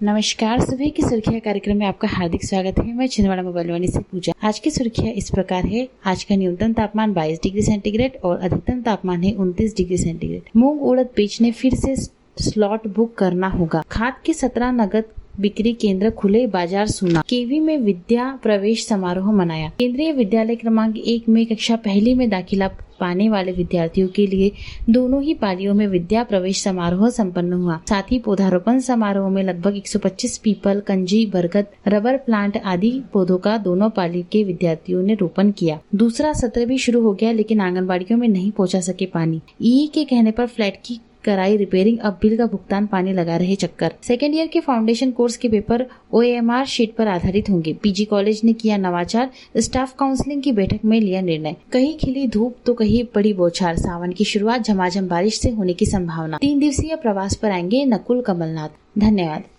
नमस्कार, सुबह की सुर्खियां कार्यक्रम में आपका हार्दिक स्वागत है। मैं छिंदवाड़ा मोबाइलवानी से पूजा। आज की सुर्खियां इस प्रकार है। आज का न्यूनतम तापमान 22 डिग्री सेंटीग्रेड और अधिकतम तापमान है 29 डिग्री सेंटीग्रेड। मूंग उड़द बेचने फिर से स्लॉट बुक करना होगा। खाद के 17 नगद बिक्री केंद्र खुले, बाजार सुना। केवी में विद्या प्रवेश समारोह मनाया। केंद्रीय विद्यालय क्रमांक 1 में कक्षा पहली में दाखिला पाने वाले विद्यार्थियों के लिए दोनों ही पालियों में विद्या प्रवेश समारोह संपन्न हुआ। साथ ही पौधारोपण समारोह में लगभग 125 पीपल, कंजी, बरगद, रबर प्लांट आदि पौधों का दोनों पाली के विद्यार्थियों ने रोपण किया। दूसरा सत्र भी शुरू हो गया, लेकिन आंगनबाड़ियों में नहीं पहुंचा सके पानी। ई के कहने पर फ्लैट की कराई रिपेयरिंग, अब बिल का भुगतान पानी लगा रहे चक्कर। सेकेंड ईयर के फाउंडेशन कोर्स के पेपर OMR शीट पर आधारित होंगे। पीजी कॉलेज ने किया नवाचार, स्टाफ काउंसलिंग की बैठक में लिया निर्णय। कहीं खिली धूप तो कहीं पड़ी बौछार। सावन की शुरुआत झमाझम बारिश से होने की संभावना। 3 दिवसीय प्रवास पर आएंगे नकुल कमलनाथ। धन्यवाद।